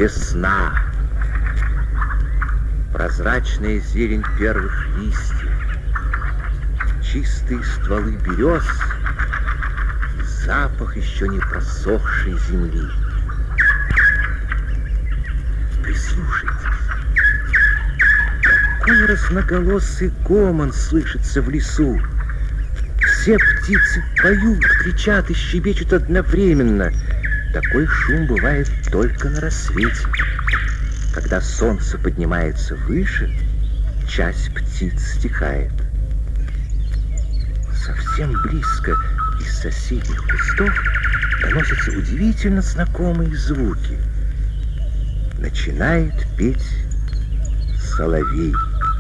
Весна. Прозрачная зелень первых листьев, чистые стволы берез и запах еще не просохшей земли. Прислушайтесь. Какой разноголосый гомон слышится в лесу. Все птицы поют, кричат и щебечут одновременно. Такой шум бывает только на рассвете. Когда солнце поднимается выше, часть птиц стихает. Совсем близко из соседних кустов доносятся удивительно знакомые звуки. Начинает петь соловей.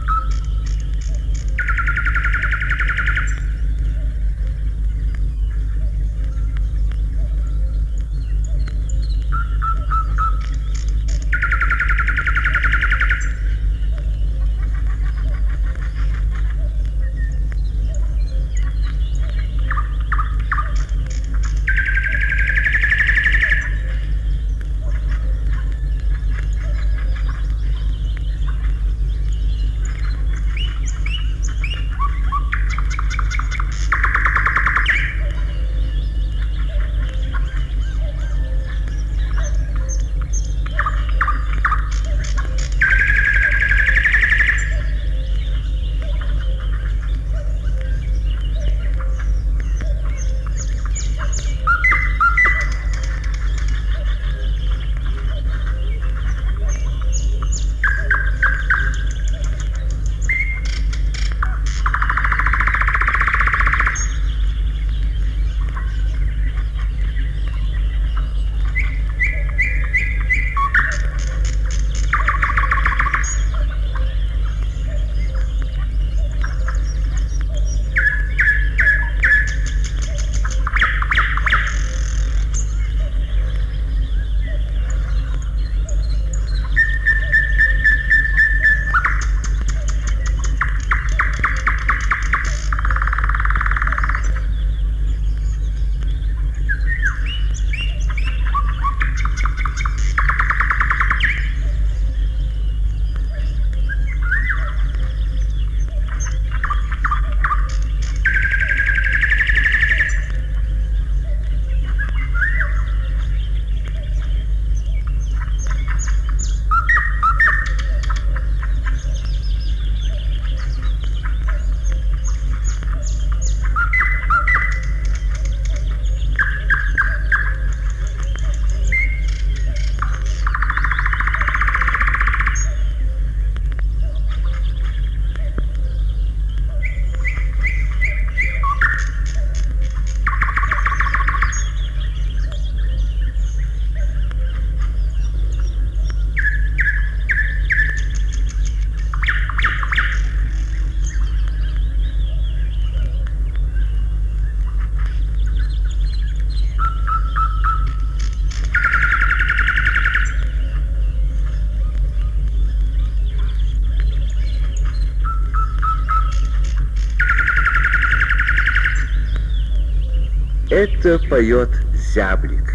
Это поет зяблик.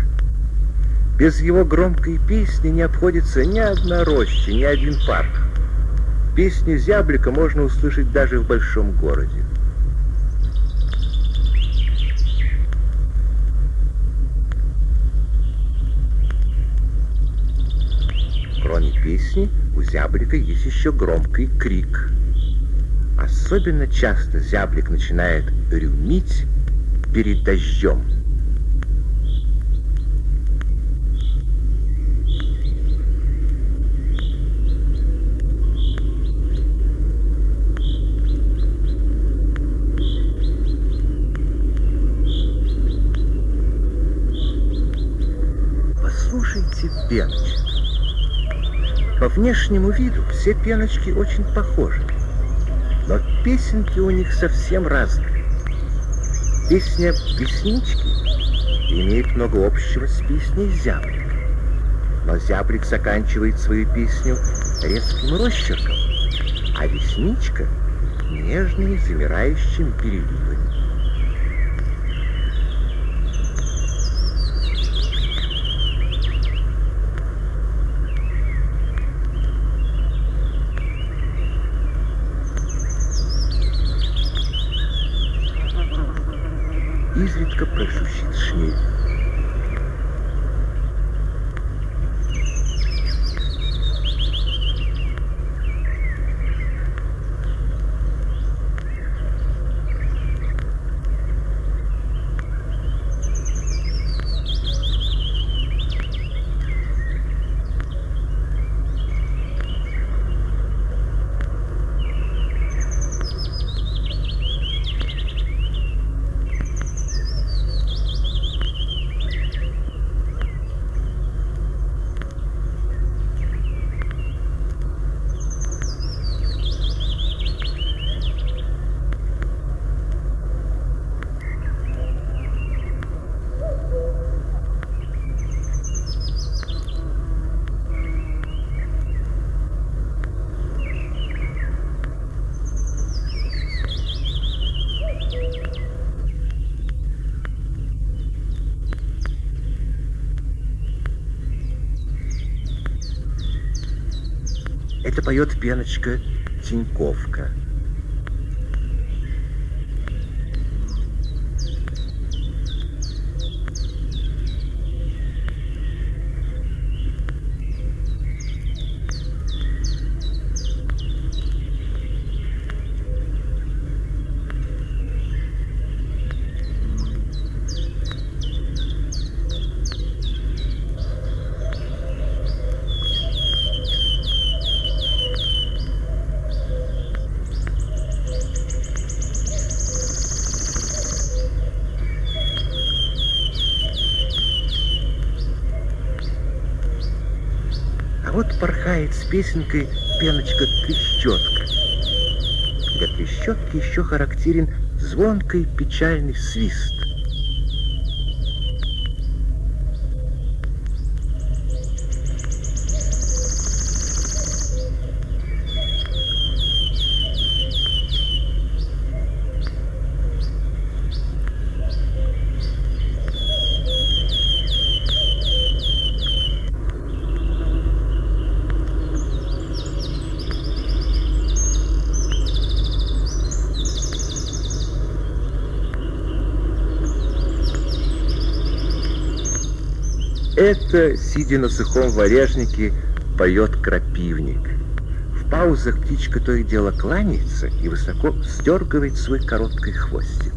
Без его громкой песни не обходится ни одна роща, ни один парк. Песню зяблика можно услышать даже в большом городе. Кроме песни, у зяблика есть еще громкий крик. Особенно часто зяблик начинает рюмить перед дождем. Послушайте пеночек. По внешнему виду все пеночки очень похожи, но песенки у них совсем разные. Песня «Веснички» имеет много общего с песней «Зяблик». Но зяблик заканчивает свою песню резким росчерком, а весничка — нежными замирающими переливами. изредка прошущит шмель. Это поет пеночка Тиньковка. Вот порхает с песенкой пеночка-трещотка. Для трещотки еще характерен звонкий печальный свист. Это, сидя на сухом валежнике, поет крапивник. В паузах птичка то и дело кланяется и высоко сдергивает свой короткий хвостик.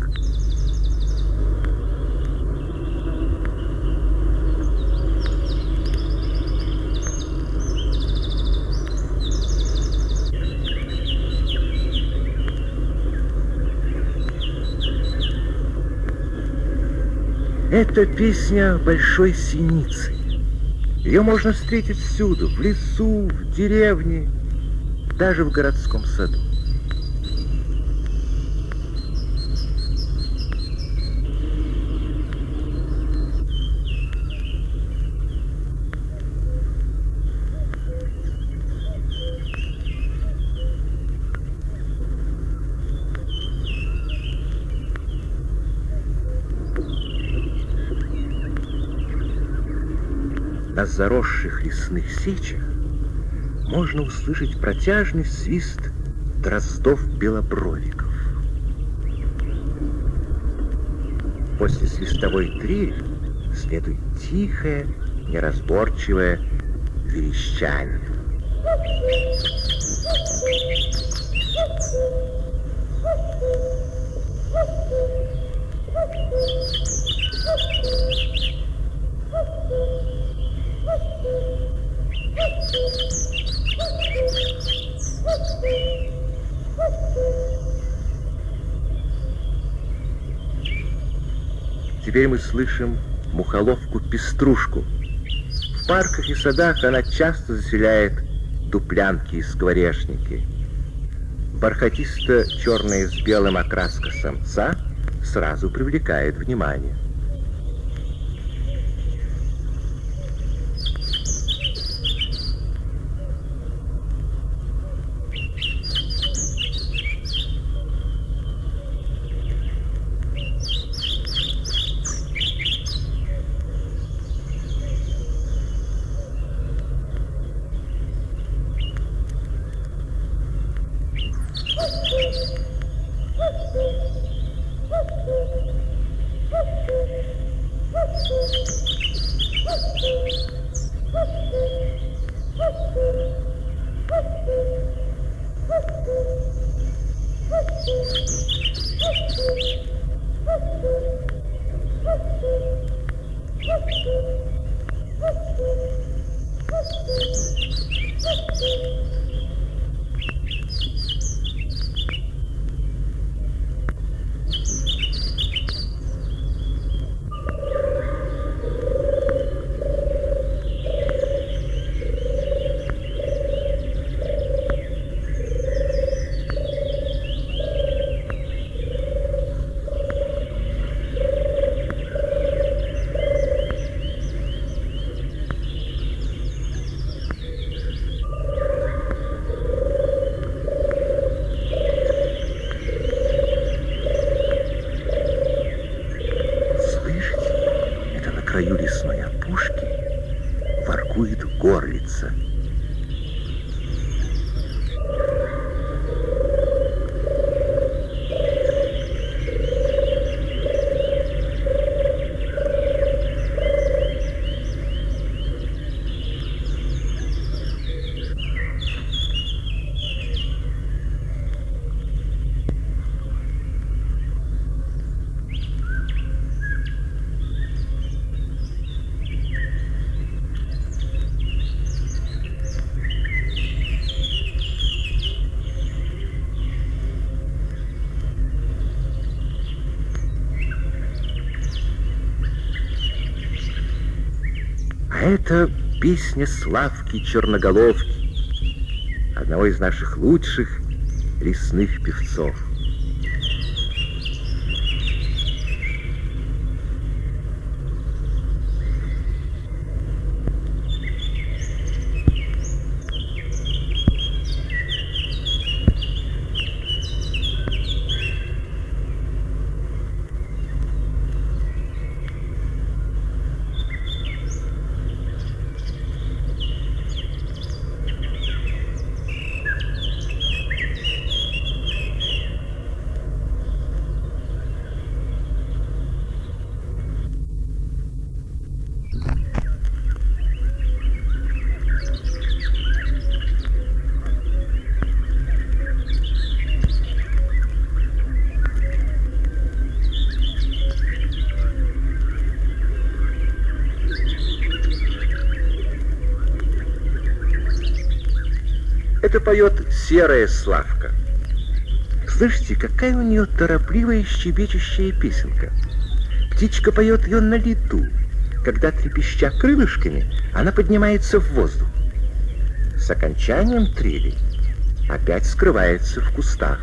Это песня большой синицы. Ее можно встретить всюду, в лесу, в деревне, даже в городском саду. На заросших лесных сечах можно услышать протяжный свист дроздов-белобровиков. После свистовой трели следует тихое, неразборчивое верещание. Теперь мы слышим мухоловку-пеструшку. В парках и садах она часто заселяет дуплянки и скворечники. Бархатисто-черная с белым окраска самца сразу привлекает внимание. краю лесной опушки воркует горлица. А это песня Славки Черноголовки, одного из наших лучших лесных певцов. Это поет серая Славка. Слышите, какая у нее торопливая щебечущая песенка. Птичка поет ее на лету. Когда, трепеща крылышками, она поднимается в воздух. С окончанием трели опять скрывается в кустах.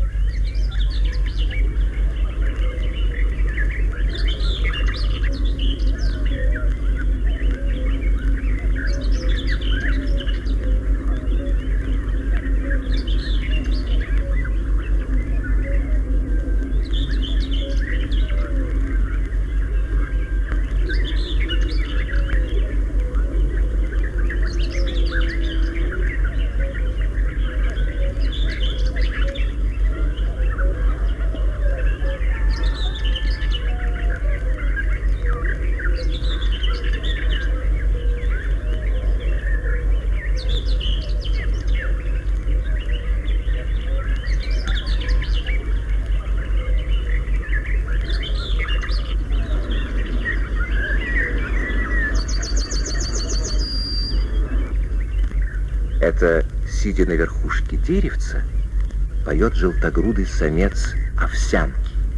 Это, сидя на верхушке деревца, поет желтогрудый самец овсянки.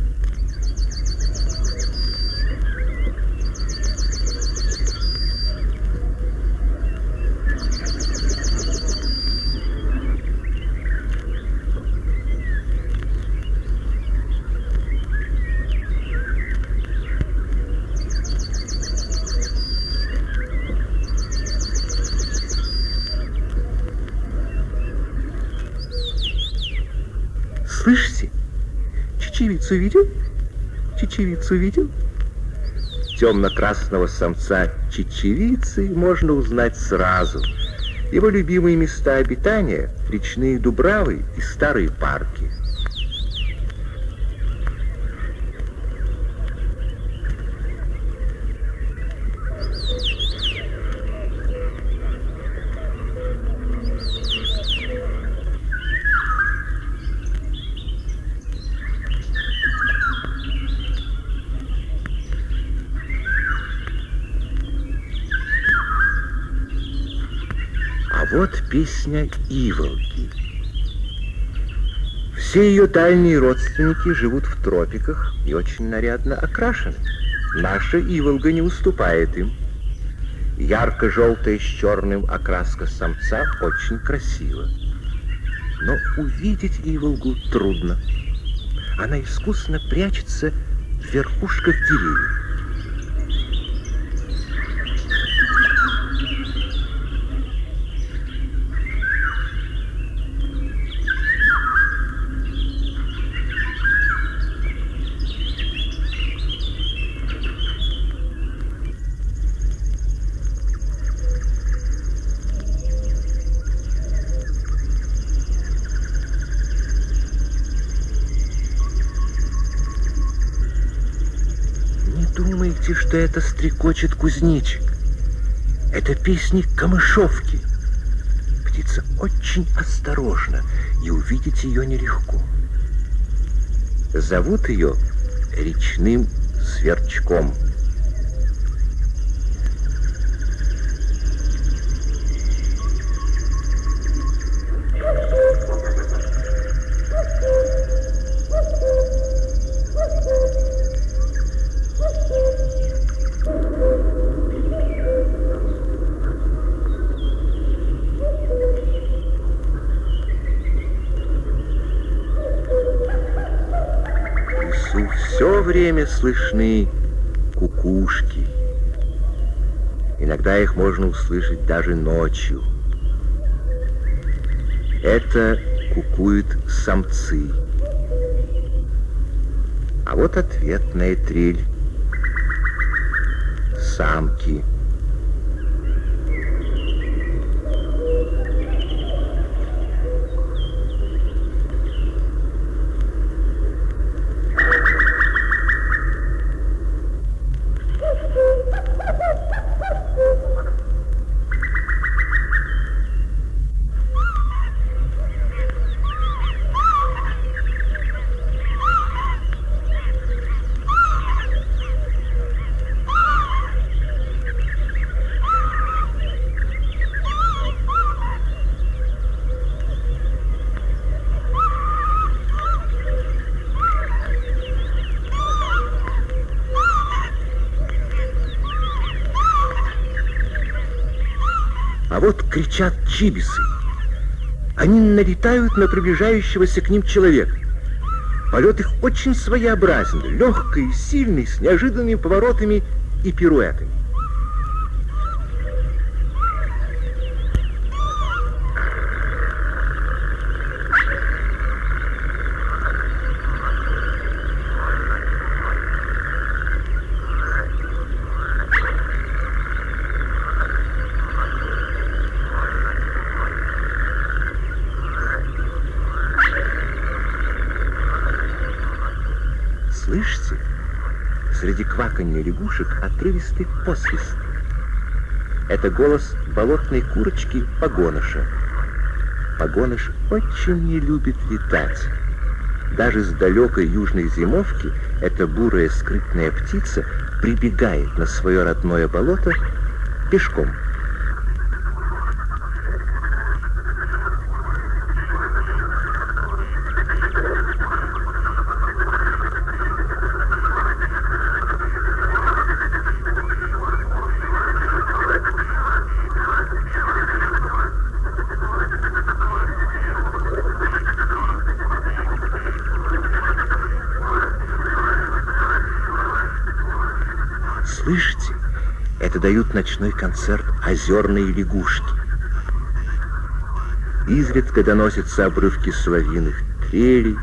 Слышите? Чечевицу видел? Чечевицу видел? Темно-красного самца чечевицы можно узнать сразу. Его любимые места обитания — речные дубравы и старые парки. Вот песня иволги. Все ее дальние родственники живут в тропиках и очень нарядно окрашены. Наша иволга не уступает им. Ярко-желтая с черным окраска самца очень красива. Но увидеть иволгу трудно. Она искусно прячется в верхушках деревьев. думаете, что это стрекочет кузнечик. Это песни камышовки. Птица очень осторожна, и увидеть ее нелегко. Зовут ее речным сверчком. Все время слышны кукушки. Иногда их можно услышать даже ночью. Это кукуют самцы. А вот ответная трель. Самки. А вот кричат чибисы. Они налетают на приближающегося к ним человека. Полет их очень своеобразен, легкий, сильный, с неожиданными поворотами и пируэтами. Слышите? Среди кваканья лягушек отрывистый посвист. Это голос болотной курочки погоныша. Погоныш очень не любит летать. Даже с далекой южной зимовки эта бурая скрытная птица прибегает на свое родное болото пешком. Слышите? Это дают ночной концерт озерные лягушки. Изредка доносятся обрывки соловьиных трелей,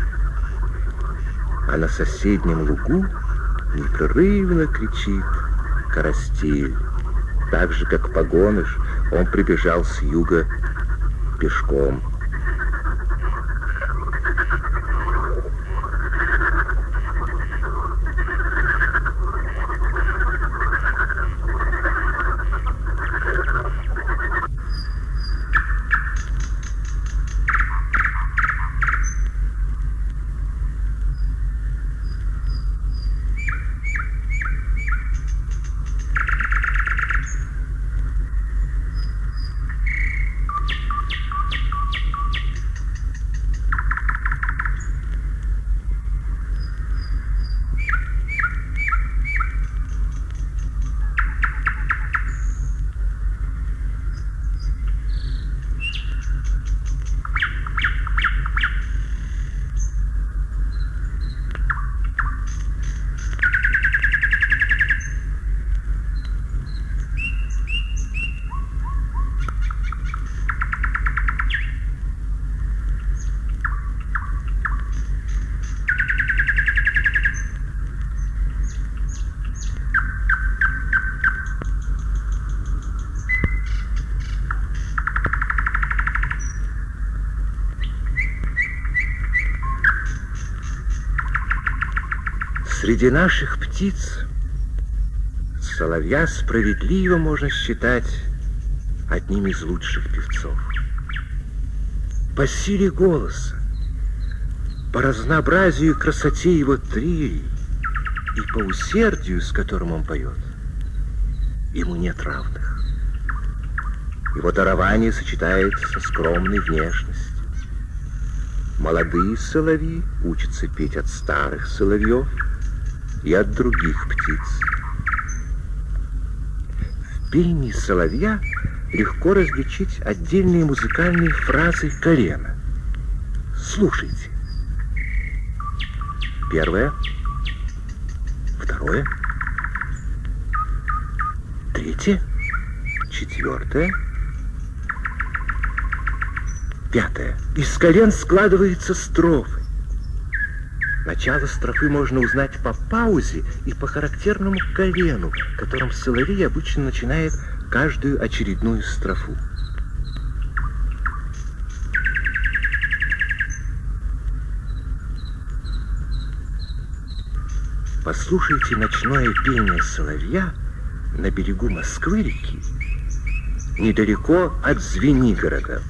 а на соседнем лугу непрерывно кричит карастель. Так же, как погоныш, он прибежал с юга пешком. Среди наших птиц Соловья справедливо можно считать одним из лучших певцов. По силе голоса, по разнообразию и красоте его трелей и по усердию, с которым он поет, ему нет равных. Его дарование сочетается со скромной внешностью. Молодые соловьи учатся петь от старых соловьев и от других птиц. В пении соловья легко различить отдельные музыкальные фразы колена. Слушайте. Первое, второе, третье, четвертое, пятое. Из колен складываются строфы. Начало строфы можно узнать по паузе и по характерному колену, которым соловей обычно начинает каждую очередную строфу. Послушайте ночное пение соловья на берегу Москвы-реки, недалеко от Звенигорода.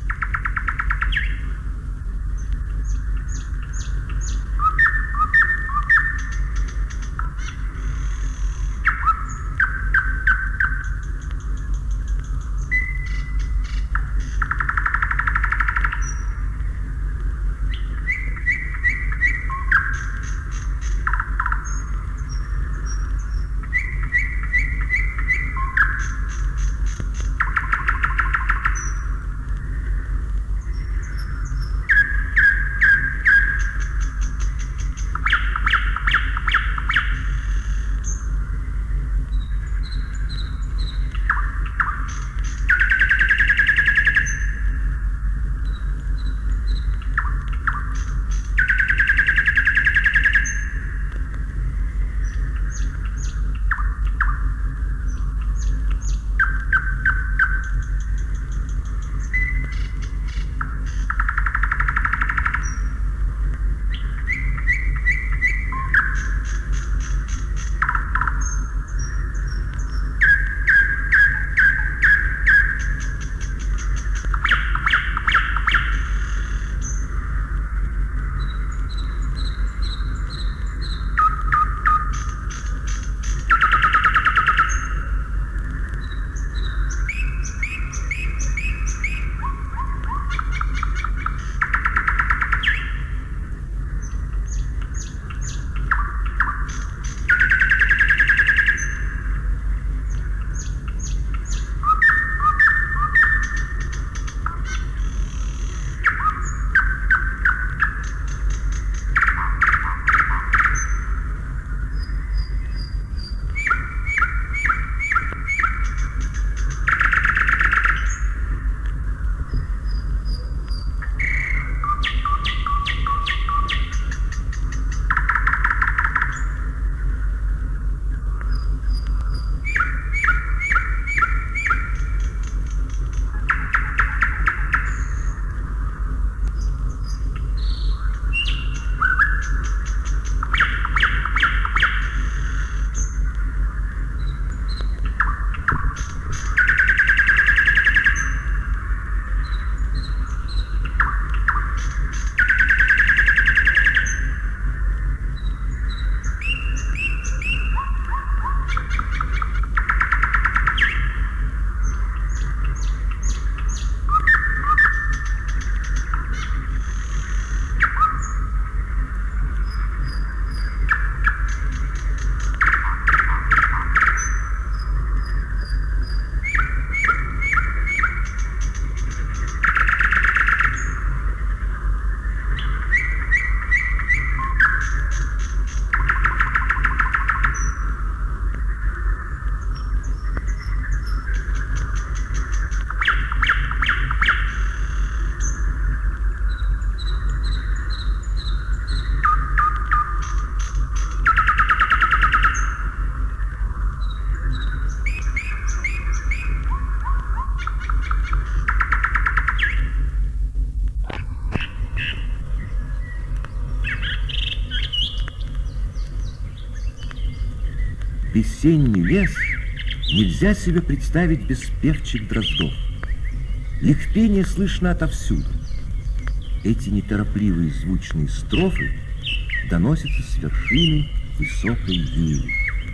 Весенний лес Нельзя себе представить без певчих дроздов. Их пение слышно отовсюду. Эти неторопливые звучные строфы доносятся с вершины высокой ели.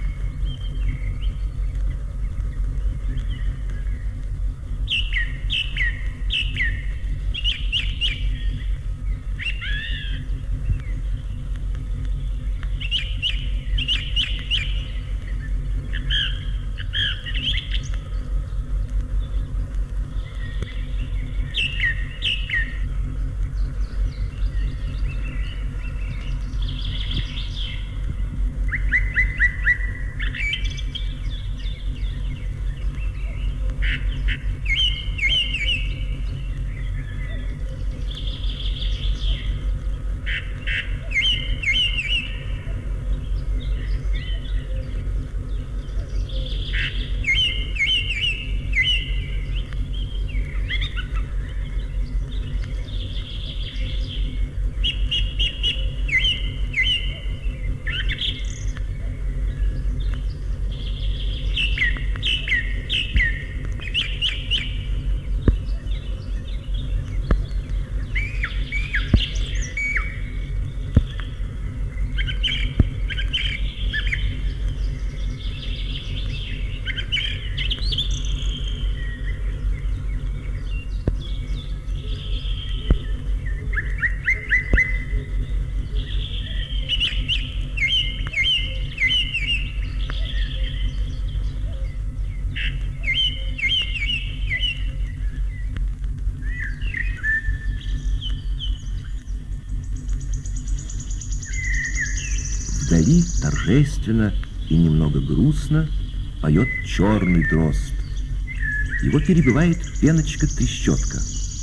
Вдали торжественно и немного грустно поет черный дрозд. Его перебивает пеночка-трещотка.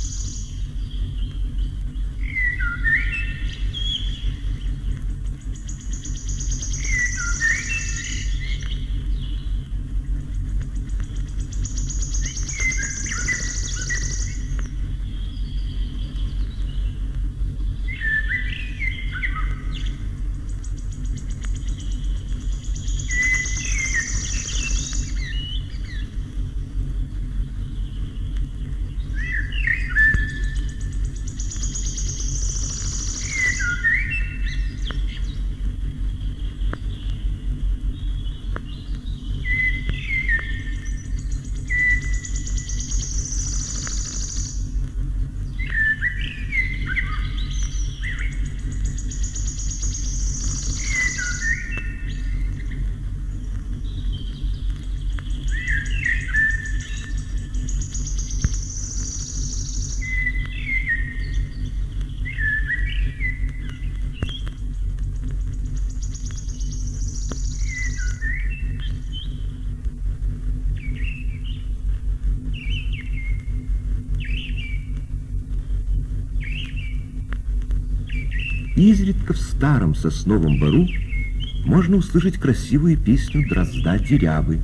Изредка в старом сосновом бору можно услышать красивую песню дрозда дерябы.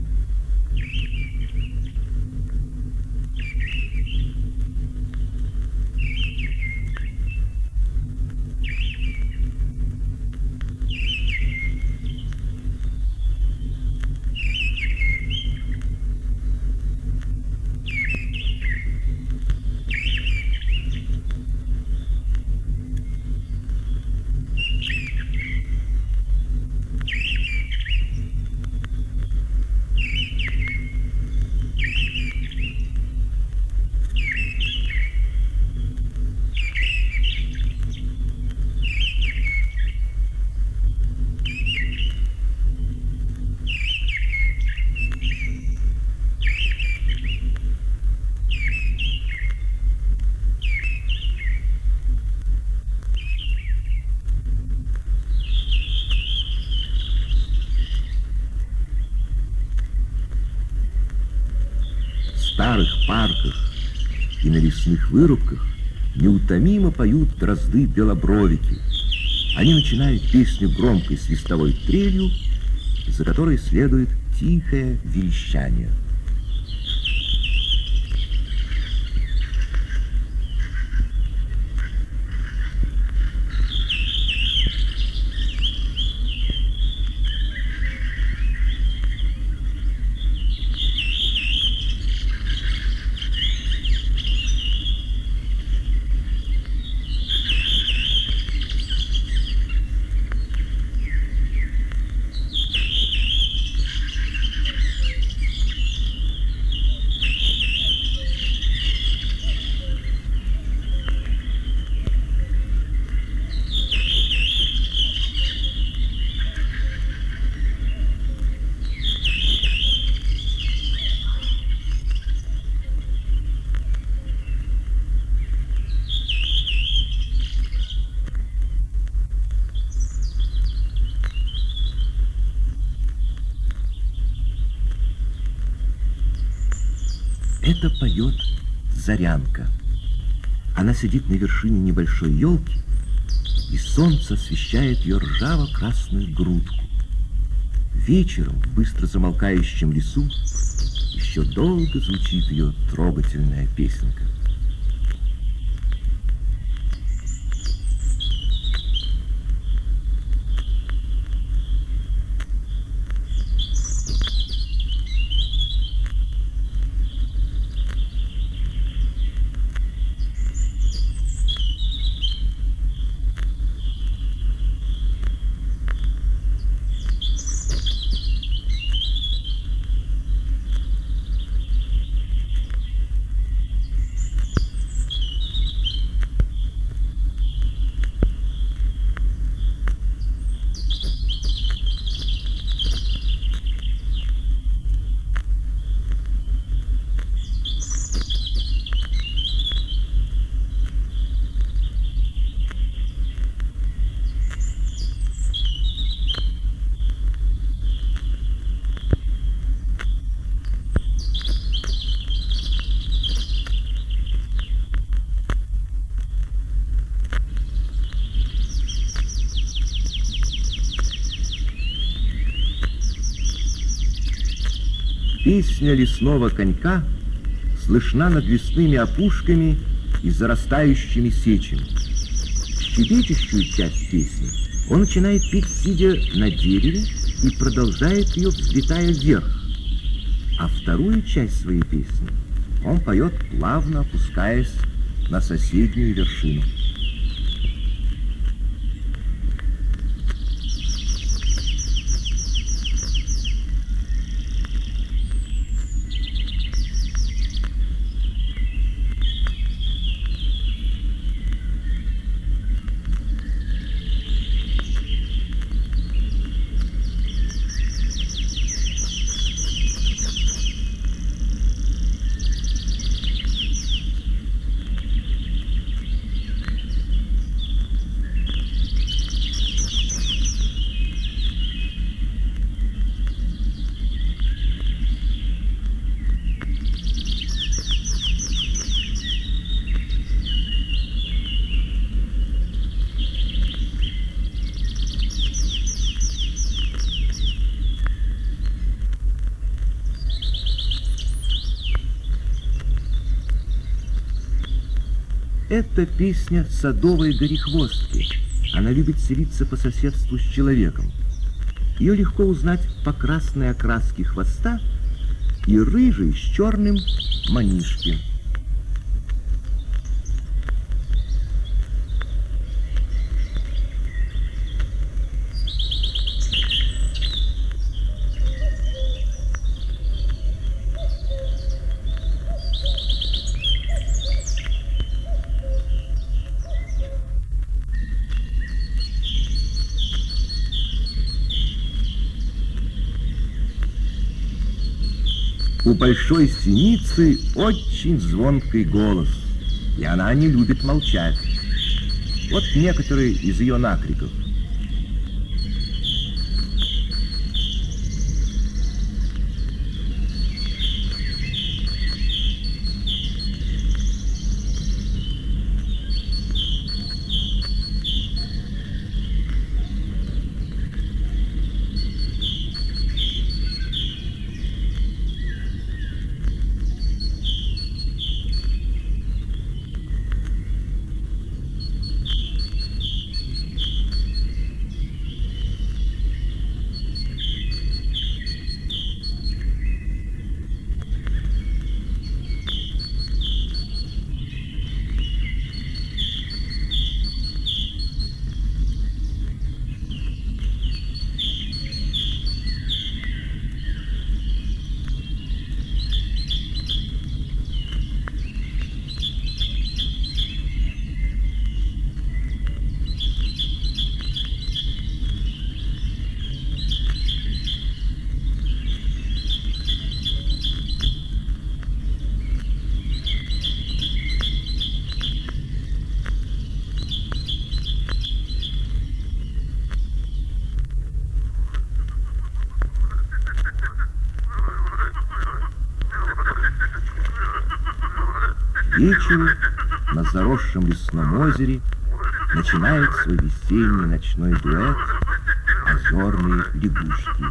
В старых парках и на лесных вырубках неутомимо поют дрозды-белобровики. Они начинают песню громкой свистовой трелью, за которой следует тихое верещание. Это поет Зарянка. Она сидит на вершине небольшой елки, и солнце освещает ее ржаво-красную грудку. Вечером в быстро замолкающем лесу еще долго звучит ее трогательная песенка. Песня лесного конька слышна над лесными опушками и зарастающими сечами. Щебечущую часть песни он начинает петь, сидя на дереве, и продолжает ее, взлетая вверх. А вторую часть своей песни он поет, плавно опускаясь на соседнюю вершину. Это песня садовой горехвостки. Она любит селиться по соседству с человеком. Ее легко узнать по красной окраске хвоста и рыжей с черным манишки. У большой синицы очень звонкий голос, и она не любит молчать. Вот некоторые из ее накриков. вечеру на заросшем лесном озере начинает свой весенний ночной дуэт озерные лягушки.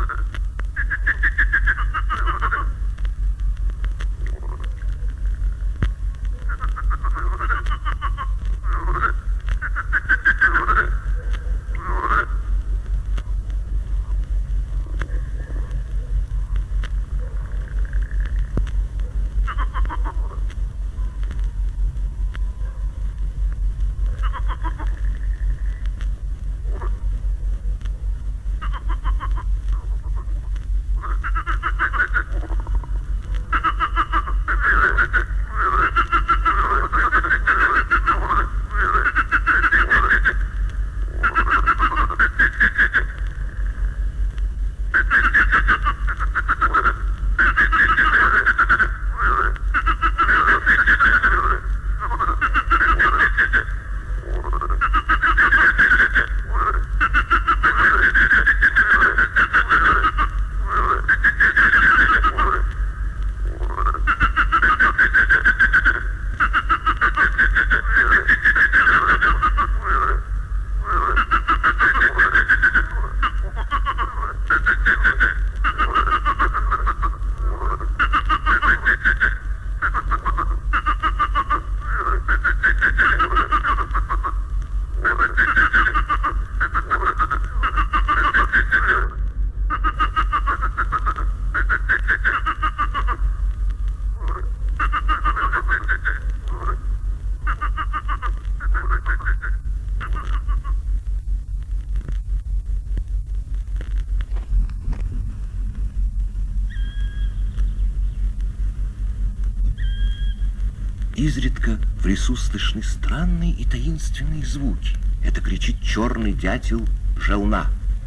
Изредка в лесу слышны странные и таинственные звуки. Это кричит черный дятел желна.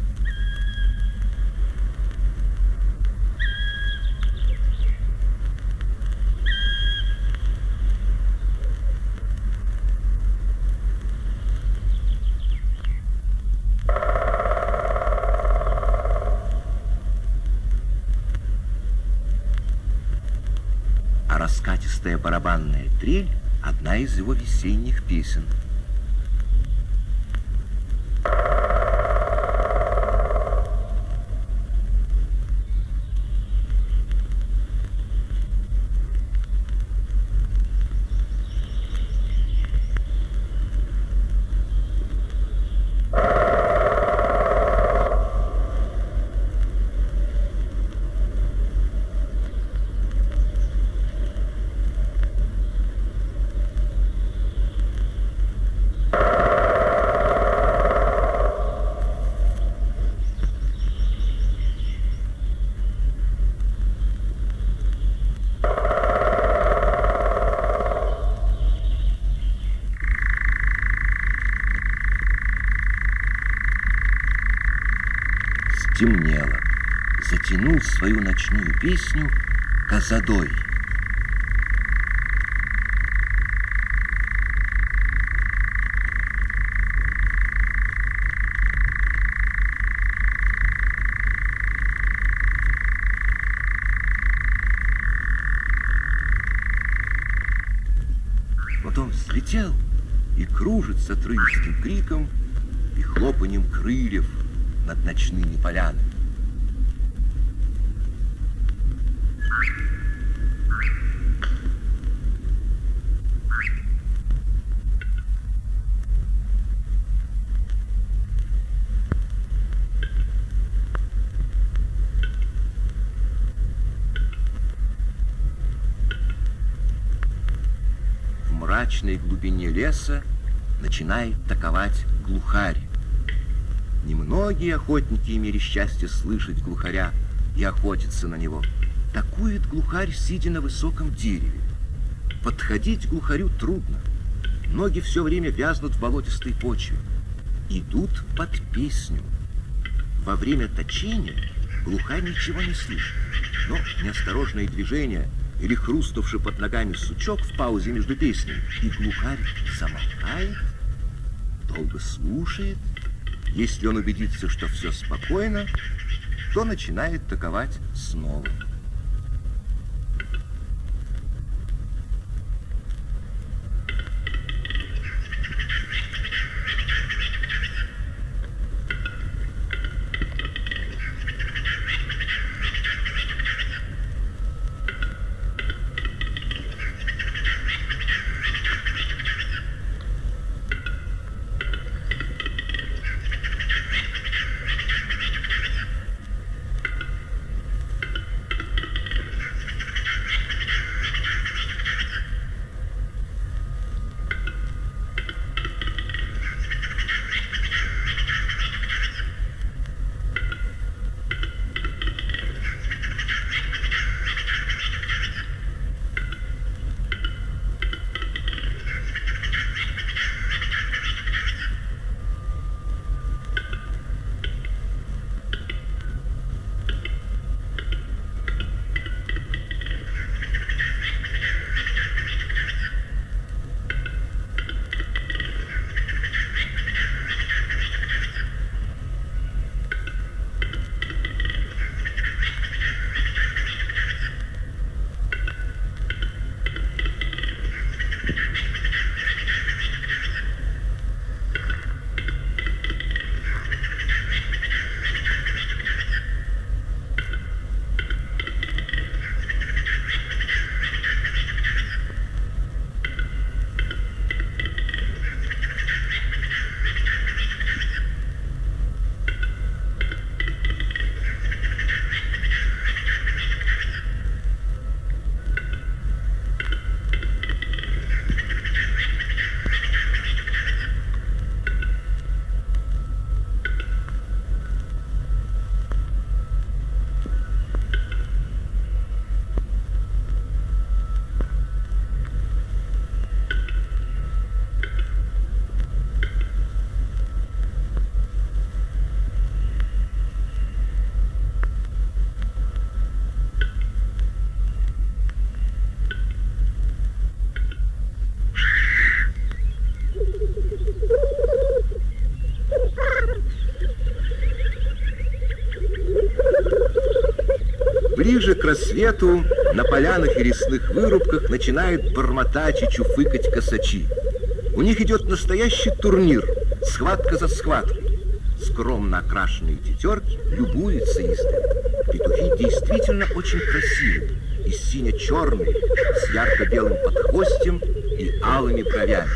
А раскатистая барабанная трель — одна из его весенних песен. Стемнело. Затянул свою ночную песню Казадой. Потом взлетел и кружится отрывистым криком и хлопанием крыльев над ночными полянами. В мрачной глубине леса начинает таковать глухарь. Немногие охотники имели счастье слышать глухаря и охотиться на него. Такует глухарь, сидя на высоком дереве. Подходить к глухарю трудно. Ноги все время вязнут в болотистой почве. Идут под песню. Во время точения глухарь ничего не слышит. Но неосторожное движение или хрустнувший под ногами сучок в паузе между песнями, и глухарь замолкает, долго слушает. Если он убедится, что все спокойно, то начинает таковать снова. Ближе к рассвету на полянах и лесных вырубках начинают бормотать и чуфыкать косачи. У них идет настоящий турнир, схватка за схваткой. Скромно окрашенные тетерки любуются издали. Петухи действительно очень красивые, и сине-черные, с ярко-белым подхвостьем и алыми бровями.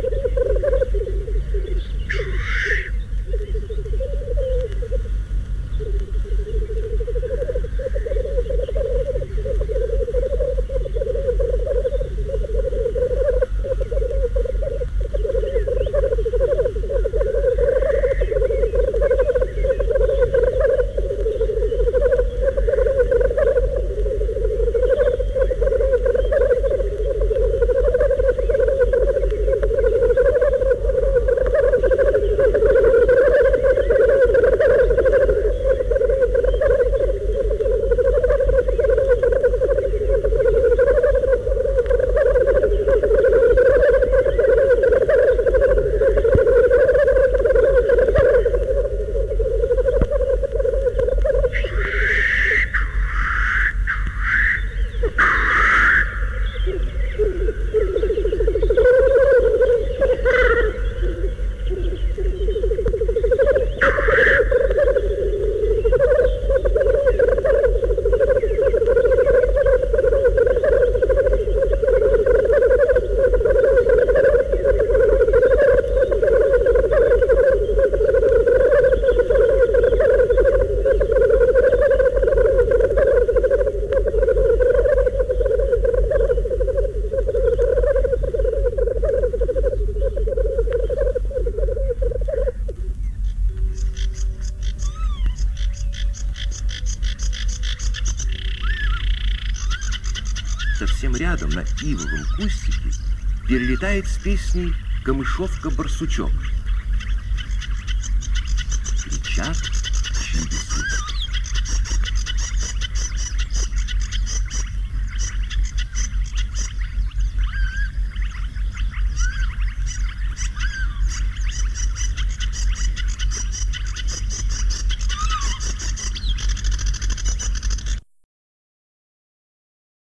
Совсем рядом, на ивовом кустике, перелетает с песней камышовка-барсучок. Кричат чудесы.